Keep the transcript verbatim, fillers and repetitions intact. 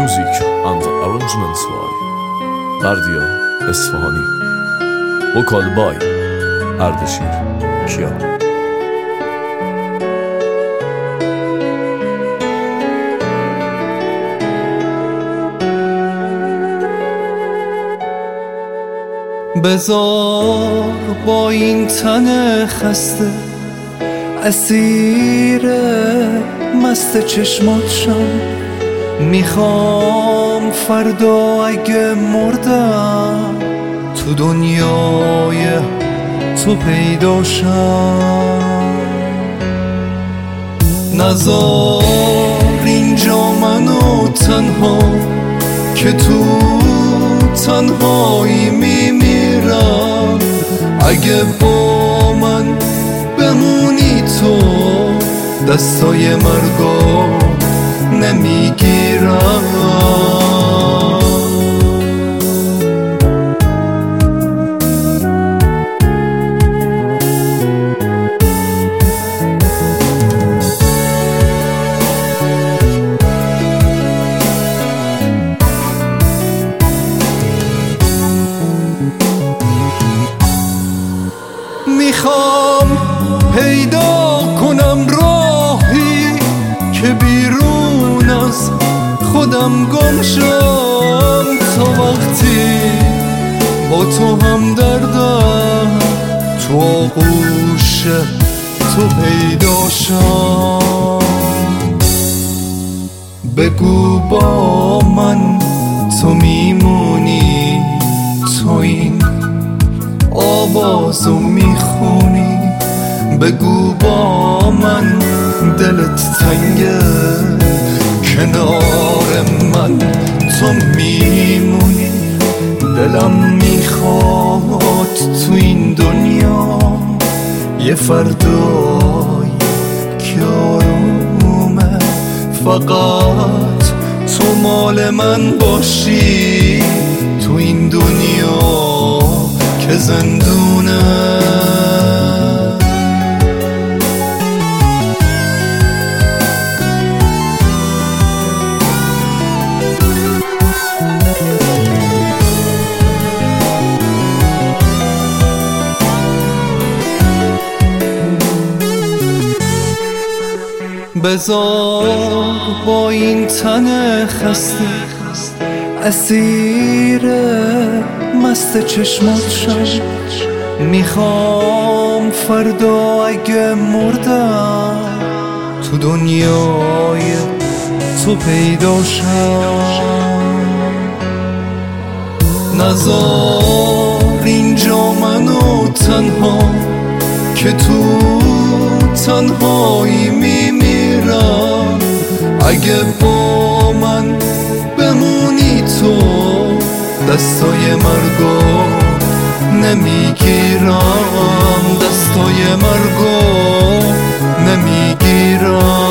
Music and arrangements by Bardia Esfahani. Vocal by Ardeshir Kiyar. بذار با این تن خسته اسیر مست چشمات شم. میخوام فردا اگه مردم تو دنیای تو پیدا شم. نذار اینجا منو تنها که تو تنهایی میمیرم. اگه با من بمونی تو دستای مرگا نمیگیرم. میخوام پیدا کنم راهی که بیرون از خودم گم شم. تا وقتی با تو هم دردم تو آغوش تو پیدا شم. بگو با من تو میمونی، تو این آوازو میخونی. بگو با من دلت تنگه، کنار من تو میمونی. دلم میخواد تو این دنیا یه فردای که آرومه، فقط تو مال من باشی. تو این دنیا که زندونه بذار با این تن خسته اسیر مست چشمات شم. میخوام فردا اگه مردم تو دنیای تو پیدا شم. نذار اینجا منو تنها که تو تنهایی میمیرم. اگه با من بمونی تو دستای مرگا نمیگیرم، دستای مرگا نمیگیرم.